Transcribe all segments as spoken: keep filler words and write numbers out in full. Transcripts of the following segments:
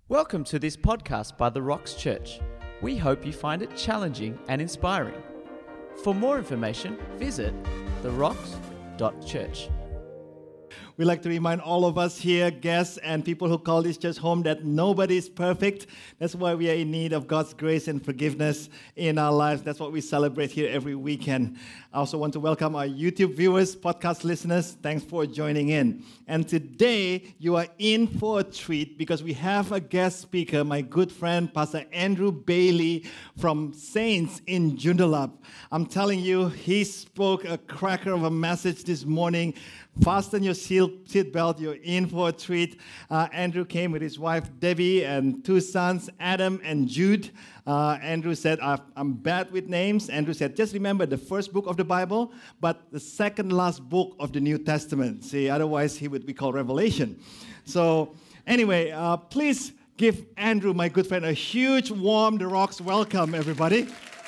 Welcome to this podcast by The Rocks Church. We hope you find it challenging and inspiring. For more information, visit the rocks dot church. We'd like to remind all of us here, guests and people who call this church home, that nobody is perfect. That's why we are in need of God's grace and forgiveness in our lives. That's what we celebrate here every weekend. I also want to welcome our YouTube viewers, podcast listeners. Thanks for joining in. And today, you are in for a treat because we have a guest speaker, my good friend, Pastor Andrew Bailey from Saints in Joondalup. I'm telling you, he spoke a cracker of a message this morning. Fasten your seat belt, you're in for a treat. Uh, Andrew came with his wife, Debbie, and two sons, Adam and Jude. Uh, Andrew said, I'm bad with names. Andrew said, just remember the first book of the Bible, but the second last book of the New Testament. See, otherwise he would be called Revelation. So anyway, uh, please give Andrew, my good friend, a huge, warm The Rocks welcome, everybody.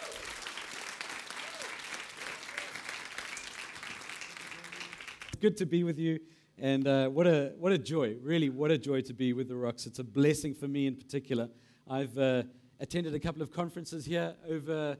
Good to be with you, and uh, what a what a joy, really, what a joy to be with the Rocks. It's a blessing for me in particular. I've uh, attended a couple of conferences here over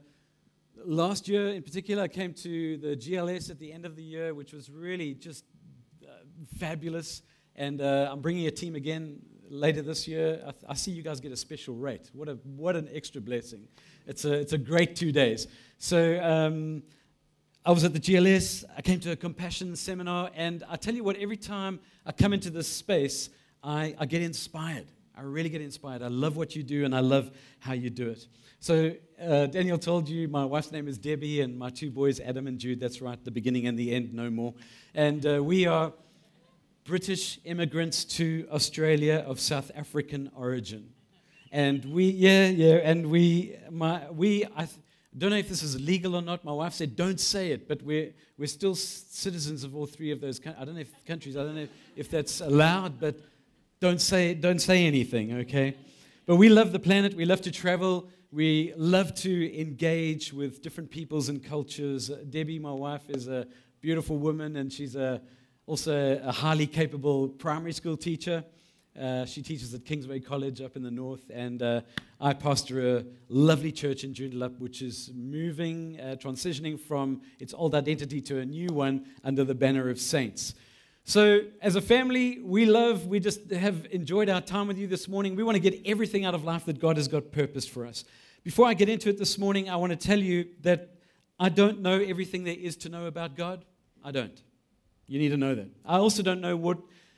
last year. In particular, I came to the G L S at the end of the year, which was really just uh, fabulous, and uh, I'm bringing a team again later this year. I, th- I see you guys get a special rate. What a what an extra blessing. It's a it's a great two days. So. Um, I was at the G L S, I came to a compassion seminar, and I tell you what, every time I come into this space, I, I get inspired. I really get inspired. I love what you do, and I love how you do it. So uh, Daniel told you my wife's name is Debbie, and my two boys, Adam and Jude. That's right, the beginning and the end, no more. And uh, we are British immigrants to Australia of South African origin. And we, yeah, yeah, and we, my, we, I... Th- don't know if this is legal or not. My wife said, don't say it, but we're we're still citizens of all three of those countries. I don't know if countries, I don't know if that's allowed, but don't say don't say anything, okay? But we love the planet. We love to travel. We love to engage with different peoples and cultures. Uh, Debbie, my wife, is a beautiful woman, and she's a, also a highly capable primary school teacher. Uh, she teaches at Kingsway College up in the north, and uh, I pastor a lovely church in Joondalup, which is moving, uh, transitioning from its old identity to a new one under the banner of Saints. So as a family, we love, we just have enjoyed our time with you this morning. We want to get everything out of life that God has got purposed for us. Before I get into it this morning, I want to tell you that I don't know everything there is to know about God. I don't. You need to know that. I also don't know what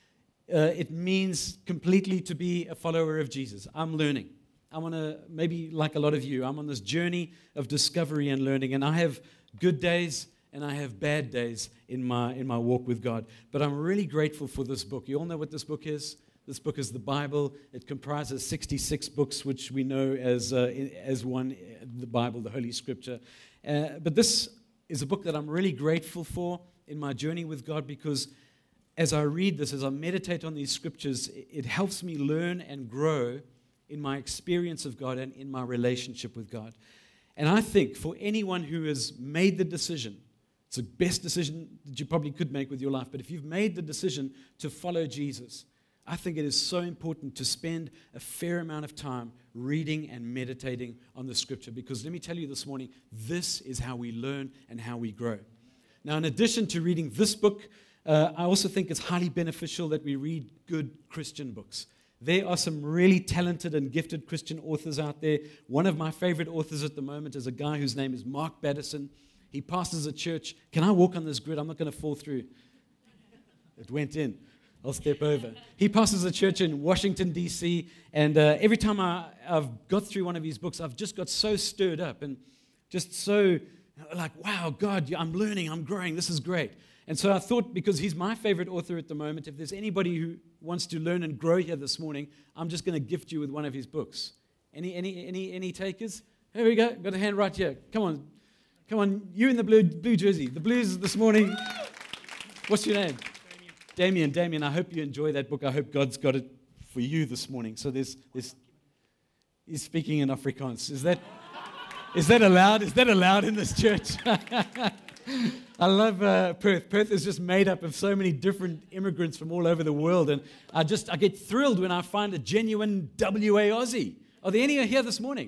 Uh, it means completely to be a follower of Jesus. I'm learning. I want to, maybe like a lot of you, I'm on this journey of discovery and learning, and I have good days and I have bad days in my in my walk with God. But I'm really grateful for this book. You all know what this book is? This book is the Bible. It comprises sixty-six books, which we know as uh, as one, the Bible, the Holy Scripture. Uh, but this is a book that I'm really grateful for in my journey with God, because as I read this, as I meditate on these scriptures, it helps me learn and grow in my experience of God and in my relationship with God. And I think for anyone who has made the decision, it's the best decision that you probably could make with your life, but if you've made the decision to follow Jesus, I think it is so important to spend a fair amount of time reading and meditating on the scripture, because let me tell you this morning, this is how we learn and how we grow. Now, in addition to reading this book, Uh, I also think it's highly beneficial that we read good Christian books. There are some really talented and gifted Christian authors out there. One of my favorite authors at the moment is a guy whose name is Mark Batterson. He pastors a church. Can I walk on this grid? I'm not going to fall through. It went in. I'll step over. He pastors a church in Washington, D C, and uh, every time I, I've got through one of his books, I've just got so stirred up and just so like, wow, God, I'm learning, I'm growing, this is great. And so I thought, because he's my favorite author at the moment, if there's anybody who wants to learn and grow here this morning, I'm just going to gift you with one of his books. Any any any any takers? Here we go. Got a hand right here. Come on. Come on. You in the blue blue jersey. The Blues this morning. What's your name? Damien. Damien, Damien, I hope you enjoy that book. I hope God's got it for you this morning. So there's there's he's speaking in Afrikaans. Is that is that allowed? Is that allowed in this church? I love uh, Perth. Perth is just made up of so many different immigrants from all over the world, and I just I get thrilled when I find a genuine W A Aussie. Are there any here this morning?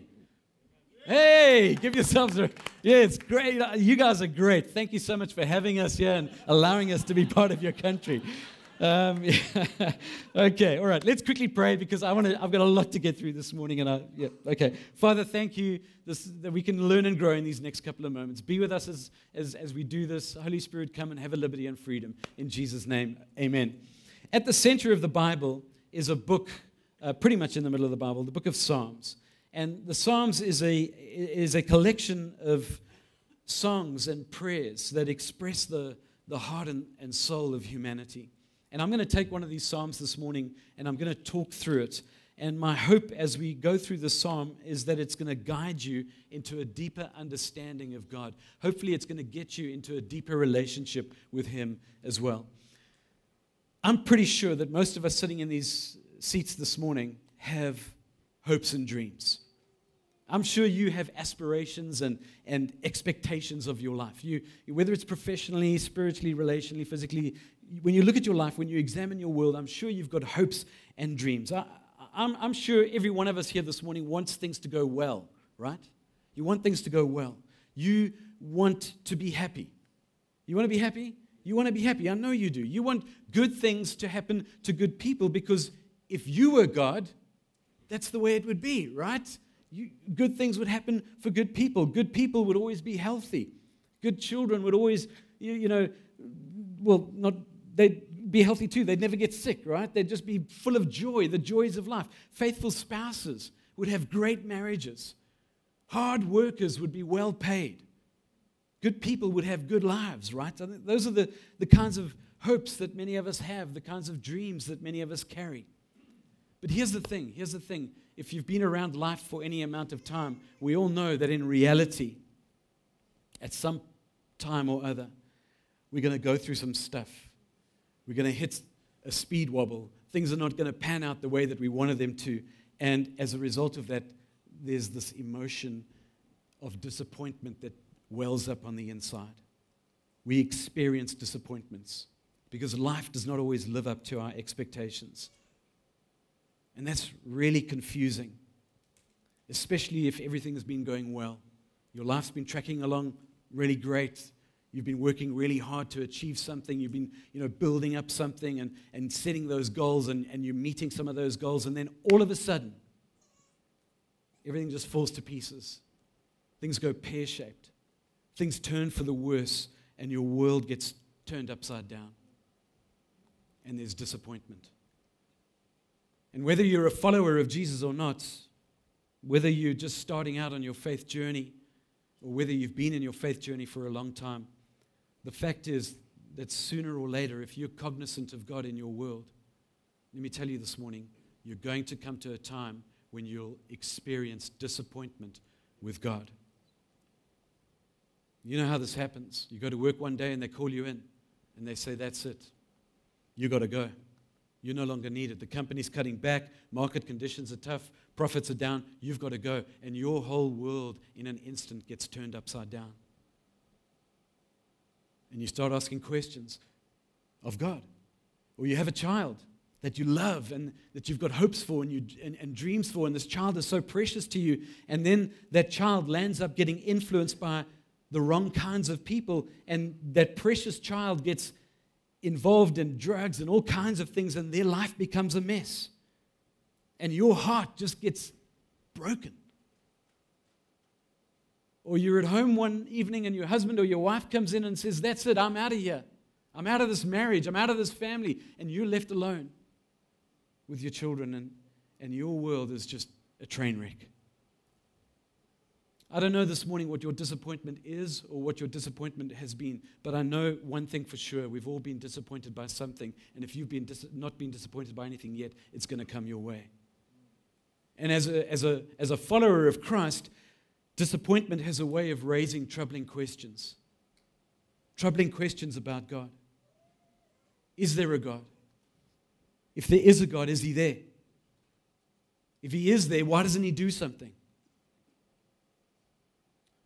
Hey, give yourselves a, yeah, it's great. You guys are great. Thank you so much for having us here and allowing us to be part of your country. Um, yeah. Okay, all right. Let's quickly pray because I want to. I've got a lot to get through this morning, and I. Yeah. Okay, Father, thank you this, that we can learn and grow in these next couple of moments. Be with us as as as we do this. Holy Spirit, come and have a liberty and freedom in Jesus' name. Amen. At the center of the Bible is a book, uh, pretty much in the middle of the Bible, the book of Psalms. And the Psalms is a, is a collection of songs and prayers that express the, the heart and, and soul of humanity. And I'm going to take one of these Psalms this morning and I'm going to talk through it. And my hope as we go through the Psalm is that it's going to guide you into a deeper understanding of God. Hopefully it's going to get you into a deeper relationship with Him as well. I'm pretty sure that most of us sitting in these seats this morning have hopes and dreams. I'm sure you have aspirations and, and expectations of your life. You, whether it's professionally, spiritually, relationally, physically, when you look at your life, when you examine your world, I'm sure you've got hopes and dreams. I, I'm, I'm sure every one of us here this morning wants things to go well, right? You want things to go well. You want to be happy. You want to be happy? You want to be happy. I know you do. You want good things to happen to good people because if you were God, that's the way it would be, right? You, good things would happen for good people. Good people would always be healthy. Good children would always, you, you know, well, not they'd be healthy too. They'd never get sick, right? They'd just be full of joy, the joys of life. Faithful spouses would have great marriages. Hard workers would be well paid. Good people would have good lives, right? I think those are the, the kinds of hopes that many of us have, the kinds of dreams that many of us carry. But here's the thing, here's the thing. If you've been around life for any amount of time, we all know that in reality, at some time or other, we're going to go through some stuff. We're going to hit a speed wobble. Things are not going to pan out the way that we wanted them to. And as a result of that, there's this emotion of disappointment that wells up on the inside. We experience disappointments because life does not always live up to our expectations. And that's really confusing, especially if everything has been going well. Your life's been tracking along really great. You've been working really hard to achieve something. You've been, you know, building up something and, and setting those goals, and, and you're meeting some of those goals. And then all of a sudden, everything just falls to pieces. Things go pear-shaped. Things turn for the worse, and your world gets turned upside down. And there's disappointment. And whether you're a follower of Jesus or not, whether you're just starting out on your faith journey, or whether you've been in your faith journey for a long time, the fact is that sooner or later, if you're cognizant of God in your world, let me tell you this morning, you're going to come to a time when you'll experience disappointment with God. You know how this happens. You go to work one day and they call you in and they say, that's it. You got to go. You're no longer needed. The company's cutting back. Market conditions are tough. Profits are down. You've got to go. And your whole world in an instant gets turned upside down. And you start asking questions of God. Or you have a child that you love and that you've got hopes for and, you, and, and dreams for, and this child is so precious to you. And then that child lands up getting influenced by the wrong kinds of people, and that precious child gets involved in drugs and all kinds of things, and their life becomes a mess. And your heart just gets broken. Or you're at home one evening and your husband or your wife comes in and says, that's it, I'm out of here. I'm out of this marriage. I'm out of this family. And you're left alone with your children, and, and your world is just a train wreck. I don't know this morning what your disappointment is or what your disappointment has been, but I know one thing for sure. We've all been disappointed by something, and if you've been dis- not been disappointed by anything yet, it's going to come your way. And as a, as a, as a follower of Christ, disappointment has a way of raising troubling questions. Troubling questions about God. Is there a God? If there is a God, is He there? If He is there, why doesn't He do something?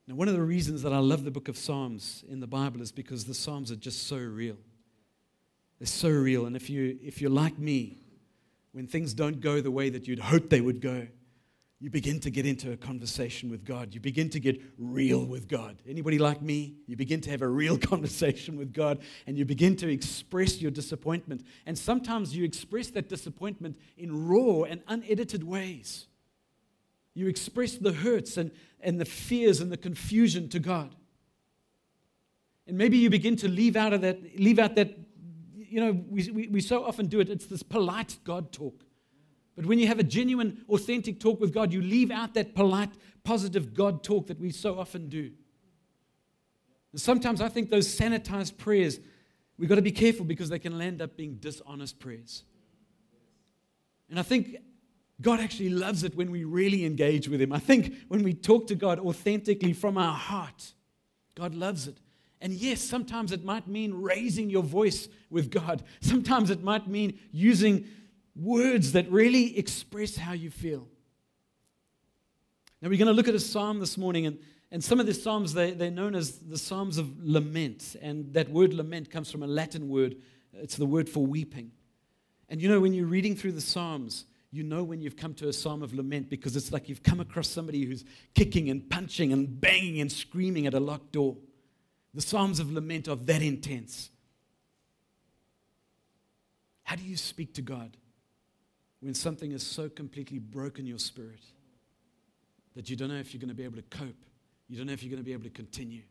Now, one of the reasons that I love the book of Psalms in the Bible is because the Psalms are just so real. They're so real. And if, you, if you're like me, when things don't go the way that you'd hope they would go, you begin to get into a conversation with God. You begin to get real with God. Anybody like me? You begin to have a real conversation with God, and you begin to express your disappointment. And sometimes you express that disappointment in raw and unedited ways. You express the hurts and, and the fears and the confusion to God. And maybe you begin to leave out of that, leave out that, you know, we, we, we so often do it. It's this polite God talk. But when you have a genuine, authentic talk with God, you leave out that polite, positive God talk that we so often do. And sometimes I think those sanitized prayers, we've got to be careful because they can end up being dishonest prayers. And I think God actually loves it when we really engage with Him. I think when we talk to God authentically from our heart, God loves it. And yes, sometimes it might mean raising your voice with God. Sometimes it might mean using words that really express how you feel. Now we're going to look at a psalm this morning, and, and some of the psalms, they, they're known as the Psalms of Lament, and that word lament comes from a Latin word. It's the word for weeping. And you know, when you're reading through the Psalms, you know when you've come to a psalm of lament because it's like you've come across somebody who's kicking and punching and banging and screaming at a locked door. The Psalms of Lament are that intense. How do you speak to God when something has so completely broken your spirit that you don't know if you're going to be able to cope? You don't know if you're going to be able to continue.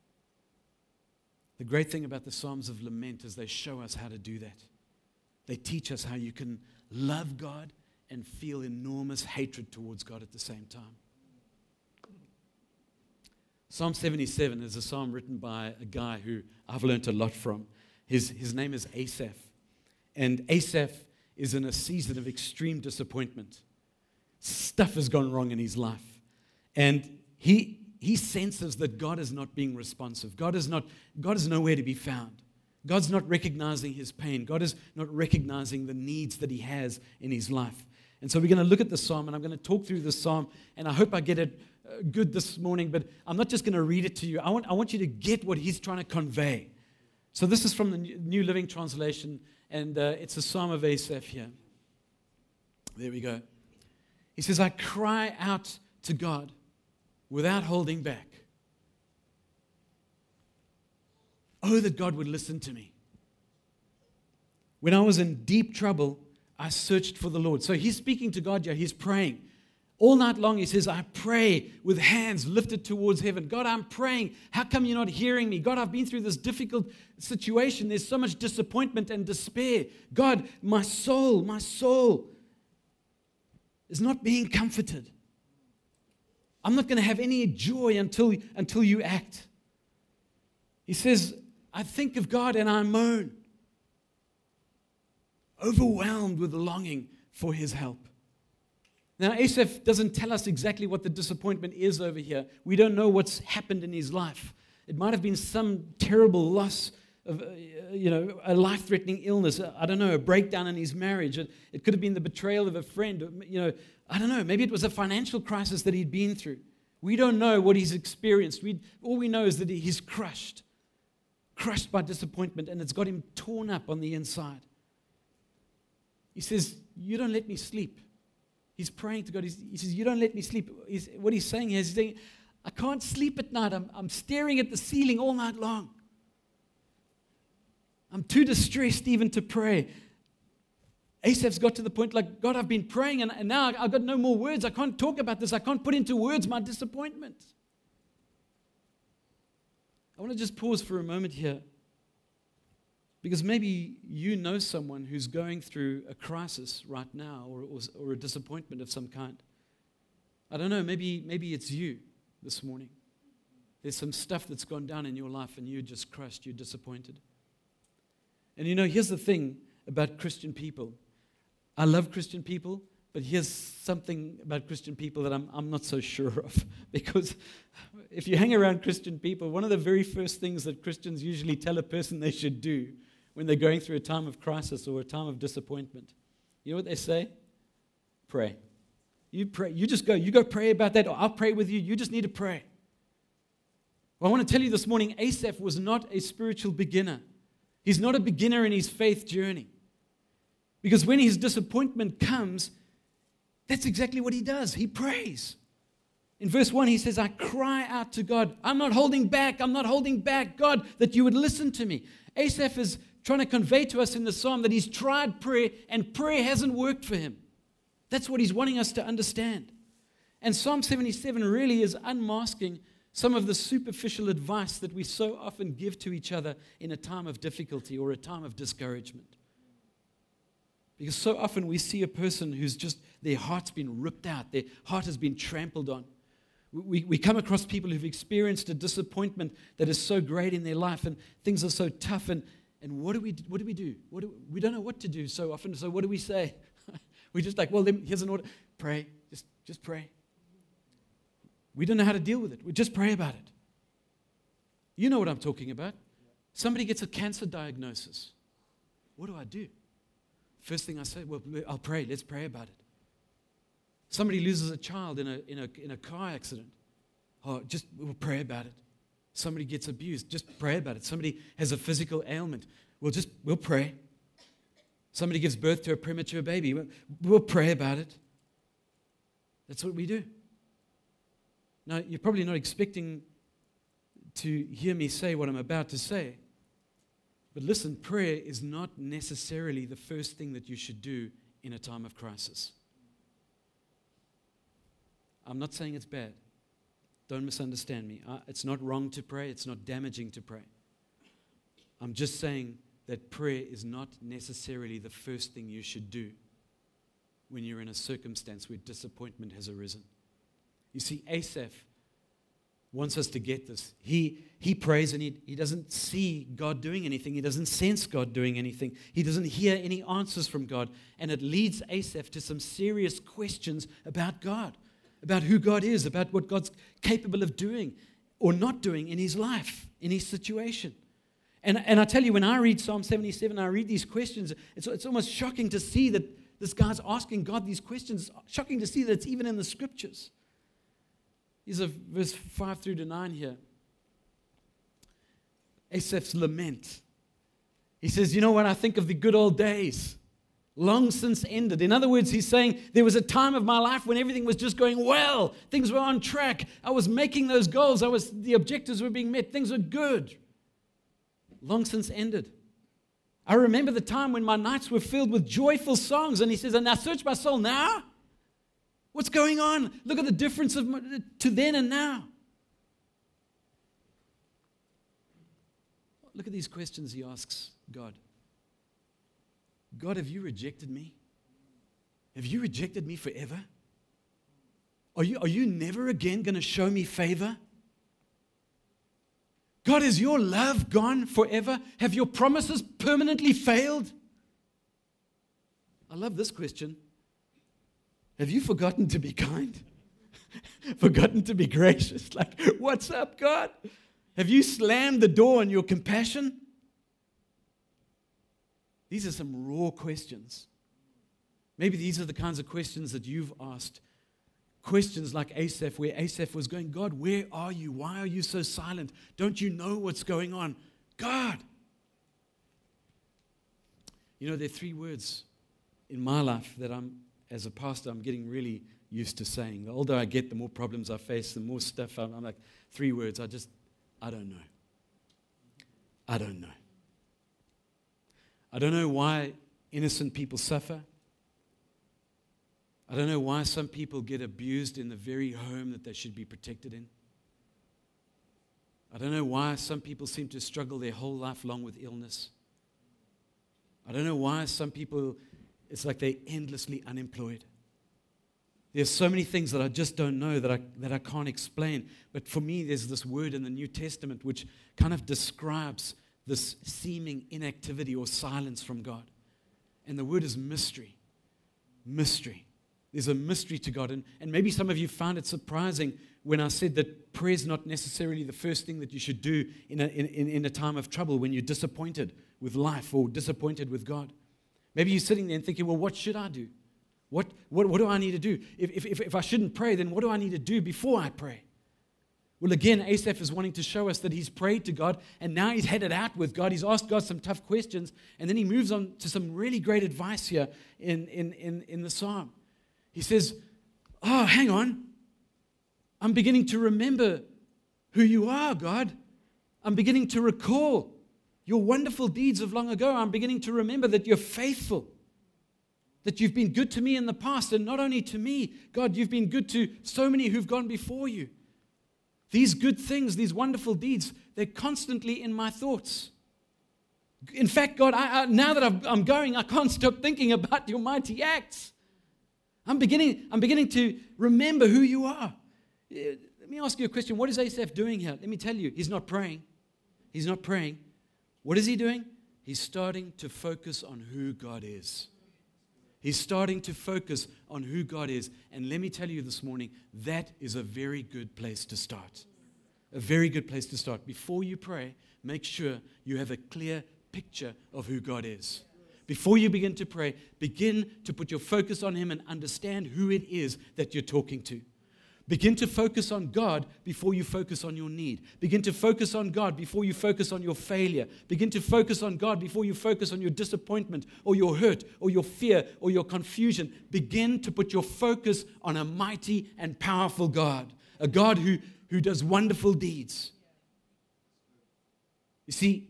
The great thing about the Psalms of Lament is they show us how to do that. They teach us how you can love God and feel enormous hatred towards God at the same time. Psalm seventy-seven is a psalm written by a guy who I've learned a lot from. His, his name is Asaph. And Asaph is in a season of extreme disappointment. Stuff has gone wrong in his life. And he, he senses that God is not being responsive. God is not, God is nowhere to be found. God's not recognizing his pain. God is not recognizing the needs that he has in his life. And so we're going to look at the psalm, and I'm going to talk through the psalm, and I hope I get it uh, good this morning, but I'm not just going to read it to you. I want, I want you to get what he's trying to convey. So this is from the New Living Translation, and uh, it's a psalm of Asaph here. There we go. He says, I cry out to God without holding back. Oh, that God would listen to me. When I was in deep trouble, I searched for the Lord. So he's speaking to God here. He's praying. All night long, he says, I pray with hands lifted towards heaven. God, I'm praying. How come you're not hearing me? God, I've been through this difficult situation. There's so much disappointment and despair. God, my soul, my soul is not being comforted. I'm not going to have any joy until, until you act. He says, I think of God and I moan, overwhelmed with longing for his help. Now, Asaph doesn't tell us exactly what the disappointment is over here. We don't know what's happened in his life. It might have been some terrible loss of, uh, you know, a life-threatening illness. I don't know, a breakdown in his marriage. It, it could have been the betrayal of a friend. You know, I don't know. Maybe it was a financial crisis that he'd been through. We don't know what he's experienced. We, all we know is that he's crushed, crushed by disappointment, and it's got him torn up on the inside. He says, you don't let me sleep. He's praying to God. He's, he says, you don't let me sleep. He's, what he's saying is, he's saying, I can't sleep at night. I'm, I'm staring at the ceiling all night long. I'm too distressed even to pray. Asaph's got to the point like, God, I've been praying, and, and now I've got no more words. I can't talk about this. I can't put into words my disappointment. I want to just pause for a moment here, because maybe you know someone who's going through a crisis right now, or, or, or a disappointment of some kind. I don't know, maybe, maybe it's you this morning. There's some stuff that's gone down in your life and you're just crushed, you're disappointed. And you know, here's the thing about Christian people. I love Christian people, but here's something about Christian people that I'm, I'm not so sure of. Because if you hang around Christian people, one of the very first things that Christians usually tell a person they should do when they're going through a time of crisis or a time of disappointment, you know what they say? Pray. You pray. You just go. You go pray about that, or I'll pray with you. You just need to pray. Well, I want to tell you this morning, Asaph was not a spiritual beginner. He's not a beginner in his faith journey. Because when his disappointment comes, that's exactly what he does. He prays. In verse one, he says, I cry out to God. I'm not holding back. I'm not holding back, God, that you would listen to me. Asaph is trying to convey to us in the psalm that he's tried prayer and prayer hasn't worked for him. That's what he's wanting us to understand. And Psalm seventy-seven really is unmasking some of the superficial advice that we so often give to each other in a time of difficulty or a time of discouragement. Because so often we see a person who's just, their heart's been ripped out, their heart has been trampled on. We, we come across people who've experienced a disappointment that is so great in their life and things are so tough. And, and what do we what do we do? What do, we don't know what to do so often. So what do we say? We're just like, well, then here's an order. Pray. Just, just pray. We don't know how to deal with it. We just pray about it. You know what I'm talking about. Somebody gets a cancer diagnosis. What do I do? First thing I say, well, I'll pray. Let's pray about it. Somebody loses a child in a, in a, in a car accident. Oh, just we'll pray about it. Somebody gets abused. Just pray about it. Somebody has a physical ailment. We'll just, we'll pray. Somebody gives birth to a premature baby. We'll, we'll pray about it. That's what we do. Now, you're probably not expecting to hear me say what I'm about to say. But listen, prayer is not necessarily the first thing that you should do in a time of crisis. I'm not saying it's bad. Don't misunderstand me. Uh, it's not wrong to pray. It's not damaging to pray. I'm just saying that prayer is not necessarily the first thing you should do when you're in a circumstance where disappointment has arisen. You see, Asaph wants us to get this. He, he prays and he, he doesn't see God doing anything. He doesn't sense God doing anything. He doesn't hear any answers from God. And it leads Asaph to some serious questions about God, about who God is, about what God's capable of doing or not doing in his life, in his situation. And, and I tell you, when I read Psalm seventy-seven, I read these questions, it's, it's almost shocking to see that this guy's asking God these questions. It's shocking to see that it's even in the scriptures. Here's a verse five through to nine here. Asaph's lament. He says, you know what, I think of the good old days, long since ended. In other words, he's saying there was a time of my life when everything was just going well. Things were on track. I was making those goals. I was, the objectives were being met. Things were good. Long since ended. I remember the time when my nights were filled with joyful songs. And he says, and now search my soul now. What's going on? Look at the difference of to then and now. Look at these questions he asks God. God, have you rejected me? Have you rejected me forever? Are you, are you never again going to show me favor? God, is your love gone forever? Have your promises permanently failed? I love this question. Have you forgotten to be kind? Forgotten to be gracious? Like, what's up, God? Have you slammed the door on your compassion? These are some raw questions. Maybe these are the kinds of questions that you've asked. Questions like Asaph, where Asaph was going, God, where are you? Why are you so silent? Don't you know what's going on? God. You know, there are three words in my life that I'm, as a pastor, I'm getting really used to saying. The older I get, the more problems I face, the more stuff I'm, I'm like, three words, I just, I don't know. I don't know. I don't know why innocent people suffer. I don't know why some people get abused in the very home that they should be protected in. I don't know why some people seem to struggle their whole life long with illness. I don't know why some people, it's like they're endlessly unemployed. There's so many things that I just don't know, that I, that I can't explain. But for me, there's this word in the New Testament which kind of describes this seeming inactivity or silence from God. And the word is mystery. Mystery. There's a mystery to God. And, and maybe some of you found it surprising when I said that prayer is not necessarily the first thing that you should do in a, in, in a time of trouble, when you're disappointed with life or disappointed with God. Maybe you're sitting there and thinking, well, what should I do? What, what, what do I need to do? If, if, if I shouldn't pray, then what do I need to do before I pray? Well, again, Asaph is wanting to show us that he's prayed to God, and now he's headed out with God. He's asked God some tough questions, and then he moves on to some really great advice here in, in, in, in the psalm. He says, oh, hang on. I'm beginning to remember who you are, God. I'm beginning to recall your wonderful deeds of long ago. I'm beginning to remember that you're faithful, that you've been good to me in the past, and not only to me, God, you've been good to so many who've gone before you. These good things, these wonderful deeds, they're constantly in my thoughts. In fact, God, I, I, now that I've, I'm going, I can't stop thinking about your mighty acts. I'm beginning, I'm beginning to remember who you are. Let me ask you a question. What is Asaph doing here? Let me tell you, he's not praying. He's not praying. What is he doing? He's starting to focus on who God is. He's starting to focus on who God is. And let me tell you this morning, that is a very good place to start. A very good place to start. Before you pray, make sure you have a clear picture of who God is. Before you begin to pray, begin to put your focus on Him and understand who it is that you're talking to. Begin to focus on God before you focus on your need. Begin to focus on God before you focus on your failure. Begin to focus on God before you focus on your disappointment or your hurt or your fear or your confusion. Begin to put your focus on a mighty and powerful God, a God who, who does wonderful deeds. You see,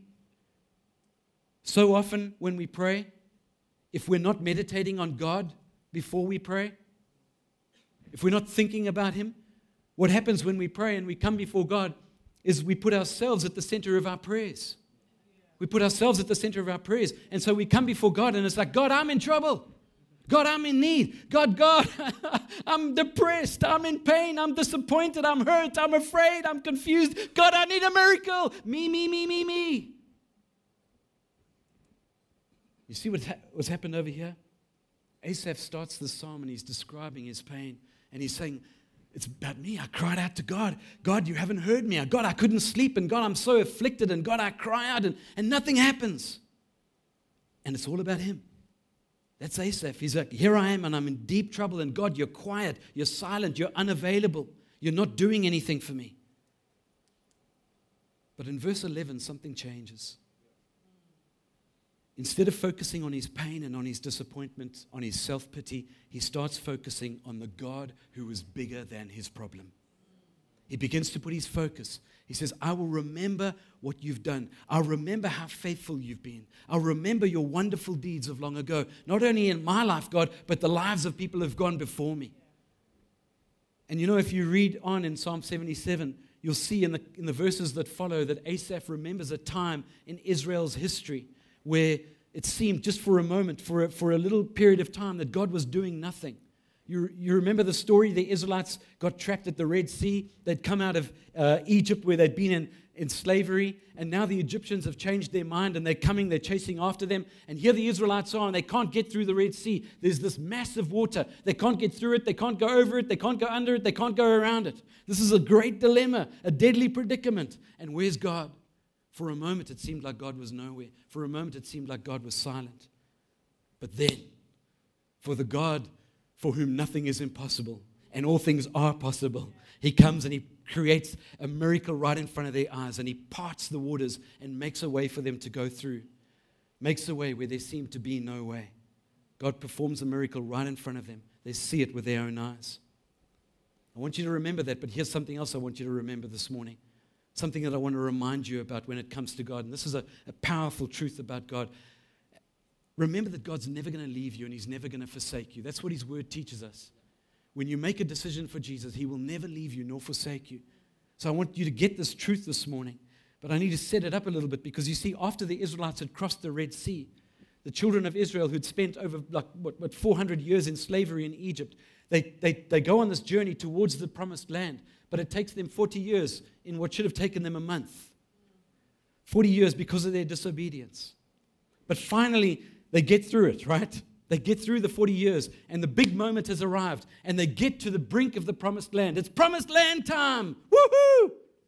so often when we pray, if we're not meditating on God before we pray, if we're not thinking about Him, what happens when we pray and we come before God is we put ourselves at the center of our prayers. We put ourselves at the center of our prayers. And so we come before God and it's like, God, I'm in trouble. God, I'm in need. God, God, I'm depressed. I'm in pain. I'm disappointed. I'm hurt. I'm afraid. I'm confused. God, I need a miracle. Me, me, me, me, me. You see what ha- what's happened over here? Asaph starts the psalm and he's describing his pain. And he's saying, it's about me. I cried out to God. God, you haven't heard me. God, I couldn't sleep. And God, I'm so afflicted. And God, I cry out and, and nothing happens. And it's all about him. That's Asaph. He's like, here I am and I'm in deep trouble. And God, you're quiet. You're silent. You're unavailable. You're not doing anything for me. But in verse eleven, something changes. Instead of focusing on his pain and on his disappointment, on his self-pity, he starts focusing on the God who is bigger than his problem. He begins to put his focus. He says, I will remember what you've done. I'll remember how faithful you've been. I'll remember your wonderful deeds of long ago, not only in my life, God, but the lives of people who have gone before me. And you know, if you read on in Psalm seventy-seven, you'll see in the, in the verses that follow that Asaph remembers a time in Israel's history where it seemed just for a moment, for a, for a little period of time, that God was doing nothing. You, you remember the story? The Israelites got trapped at the Red Sea. They'd come out of uh, Egypt where they'd been in, in slavery, and now the Egyptians have changed their mind, and they're coming, they're chasing after them, and here the Israelites are, and they can't get through the Red Sea. There's this massive water. They can't get through it, they can't go over it, they can't go under it, they can't go around it. This is a great dilemma, a deadly predicament. And where's God? For a moment, it seemed like God was nowhere. For a moment, it seemed like God was silent. But then, for the God for whom nothing is impossible and all things are possible, He comes and He creates a miracle right in front of their eyes, and He parts the waters and makes a way for them to go through. Makes a way where there seemed to be no way. God performs a miracle right in front of them. They see it with their own eyes. I want you to remember that, but here's something else I want you to remember this morning. Something that I want to remind you about when it comes to God. And this is a, a powerful truth about God. Remember that God's never going to leave you and He's never going to forsake you. That's what His Word teaches us. When you make a decision for Jesus, He will never leave you nor forsake you. So I want you to get this truth this morning. But I need to set it up a little bit, because you see, after the Israelites had crossed the Red Sea, the children of Israel who'd spent over like what, what four hundred years in slavery in Egypt, they, they, they go on this journey towards the promised land. But it takes them forty years in what should have taken them a month. forty years because of their disobedience. But finally, they get through it, right? They get through the forty years, and the big moment has arrived, and they get to the brink of the promised land. It's promised land time! Woohoo!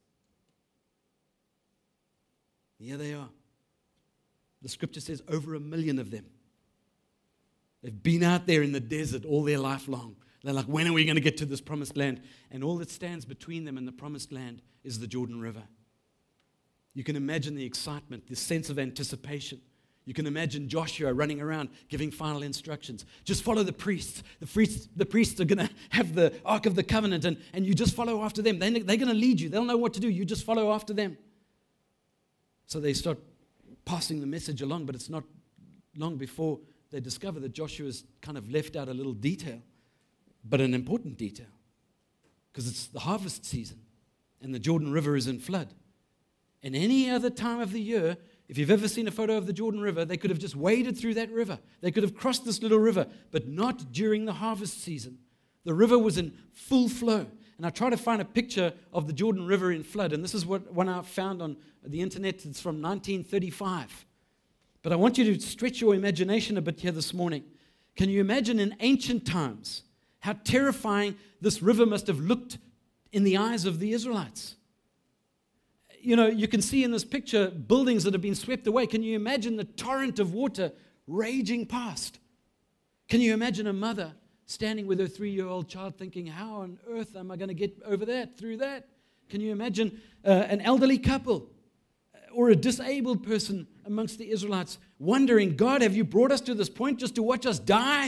Here they are. The scripture says over a million of them. They've been out there in the desert all their life long. They're like, when are we going to get to this promised land? And all that stands between them and the promised land is the Jordan River. You can imagine the excitement, the sense of anticipation. You can imagine Joshua running around giving final instructions. Just follow the priests. The priests, the priests are going to have the Ark of the Covenant, and, and you just follow after them. They, they're going to lead you. They'll know what to do. You just follow after them. So they start passing the message along, but it's not long before they discover that Joshua's kind of left out a little detail, but an important detail, because it's the harvest season, and the Jordan River is in flood. And any other time of the year, if you've ever seen a photo of the Jordan River, they could have just waded through that river. They could have crossed this little river, but not during the harvest season. The river was in full flow. And I tried to find a picture of the Jordan River in flood, and this is what one I found on the internet. It's from nineteen thirty-five. But I want you to stretch your imagination a bit here this morning. Can you imagine in ancient times how terrifying this river must have looked in the eyes of the Israelites? You know, you can see in this picture buildings that have been swept away. Can you imagine the torrent of water raging past? Can you imagine a mother standing with her three-year-old child thinking, how on earth am I going to get over that, through that? Can you imagine uh, an elderly couple or a disabled person amongst the Israelites wondering, God, have you brought us to this point just to watch us die?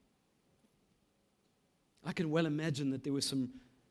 I can well imagine that there were some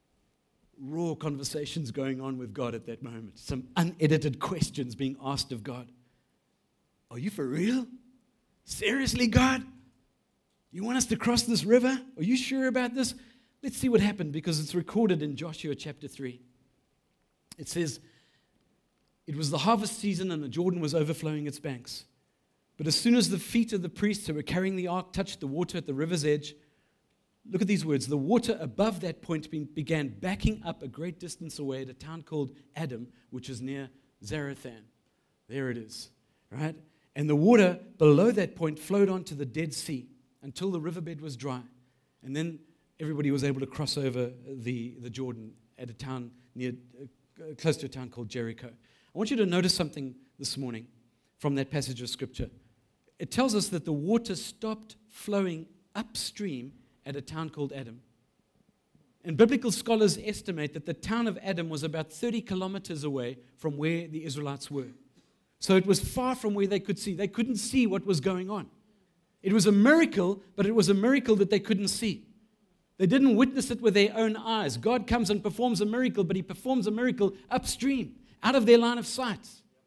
raw conversations going on with God at that moment, some unedited questions being asked of God. Are you for real? Seriously, God? You want us to cross this river? Are you sure about this? Let's see what happened, because it's recorded in Joshua chapter three. It says, it was the harvest season and the Jordan was overflowing its banks. But as soon as the feet of the priests who were carrying the ark touched the water at the river's edge, look at these words, the water above that point began backing up a great distance away at a town called Adam, which is near Zarethan. There it is, right? And the water below that point flowed onto the Dead Sea until the riverbed was dry. And then everybody was able to cross over the, the Jordan at a town near, uh, close to a town called Jericho. I want you to notice something this morning from that passage of Scripture. It tells us that the water stopped flowing upstream at a town called Adam. And biblical scholars estimate that the town of Adam was about thirty kilometers away from where the Israelites were. So it was far from where they could see. They couldn't see what was going on. It was a miracle, but it was a miracle that they couldn't see. They didn't witness it with their own eyes. God comes and performs a miracle, but he performs a miracle upstream, out of their line of sight.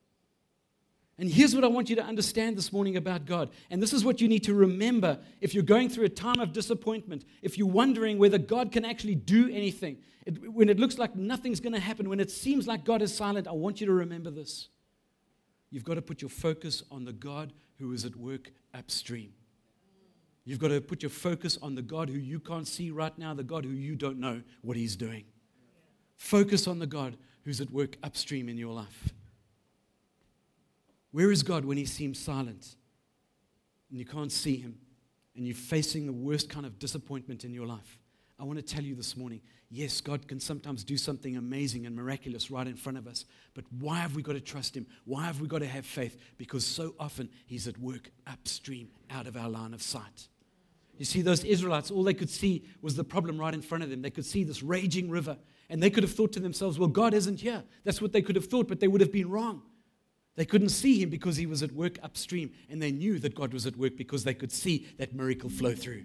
And here's what I want you to understand this morning about God. And this is what you need to remember if you're going through a time of disappointment, if you're wondering whether God can actually do anything, it, when it looks like nothing's going to happen, when it seems like God is silent, I want you to remember this. You've got to put your focus on the God who is at work upstream. You've got to put your focus on the God who you can't see right now, the God who you don't know what he's doing. Focus on the God who's at work upstream in your life. Where is God when he seems silent and you can't see him and you're facing the worst kind of disappointment in your life? I want to tell you this morning, yes, God can sometimes do something amazing and miraculous right in front of us, but why have we got to trust him? Why have we got to have faith? Because so often he's at work upstream, out of our line of sight. You see, those Israelites, all they could see was the problem right in front of them. They could see this raging river, and they could have thought to themselves, well, God isn't here. That's what they could have thought, but they would have been wrong. They couldn't see him because he was at work upstream, and they knew that God was at work because they could see that miracle flow through.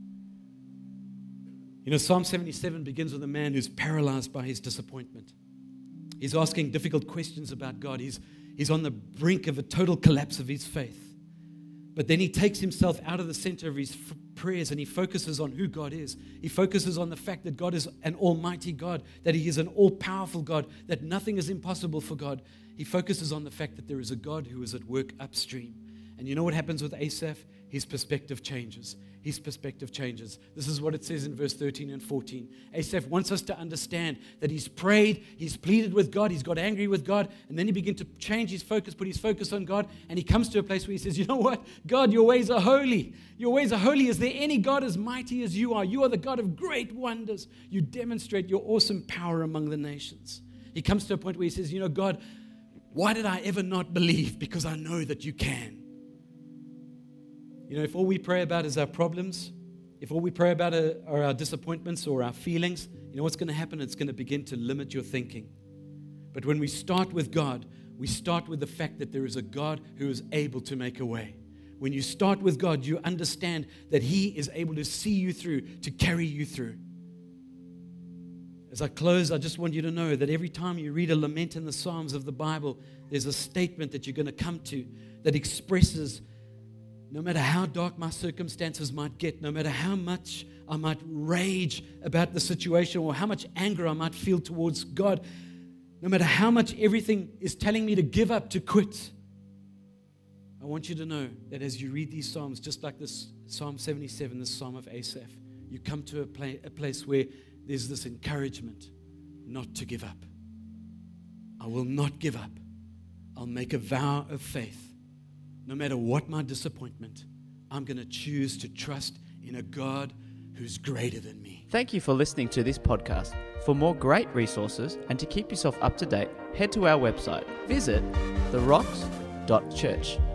You know, Psalm seventy-seven begins with a man who's paralyzed by his disappointment. He's asking difficult questions about God. He's, he's on the brink of a total collapse of his faith. But then he takes himself out of the center of his f- prayers and he focuses on who God is. He focuses on the fact that God is an almighty God, that he is an all-powerful God, that nothing is impossible for God. He focuses on the fact that there is a God who is at work upstream. And you know what happens with Asaph? His perspective changes. His perspective changes. This is what it says in verse thirteen and fourteen. Asaph wants us to understand that he's prayed, he's pleaded with God, he's got angry with God, and then he began to change his focus, put his focus on God, and he comes to a place where he says, you know what? God, your ways are holy. Your ways are holy. Is there any God as mighty as you are? You are the God of great wonders. You demonstrate your awesome power among the nations. He comes to a point where he says, you know, God, why did I ever not believe? Because I know that you can. You know, if all we pray about is our problems, if all we pray about are, are our disappointments or our feelings, you know what's going to happen? It's going to begin to limit your thinking. But when we start with God, we start with the fact that there is a God who is able to make a way. When you start with God, you understand that He is able to see you through, to carry you through. As I close, I just want you to know that every time you read a lament in the Psalms of the Bible, there's a statement that you're going to come to that expresses, no matter how dark my circumstances might get, no matter how much I might rage about the situation or how much anger I might feel towards God, no matter how much everything is telling me to give up, to quit, I want you to know that as you read these Psalms, just like this Psalm seventy-seven, this Psalm of Asaph, you come to a, pla- a place where there's this encouragement not to give up. I will not give up. I'll make a vow of faith. No matter what my disappointment, I'm going to choose to trust in a God who's greater than me. Thank you for listening to this podcast. For more great resources and to keep yourself up to date, head to our website. Visit the rocks dot church.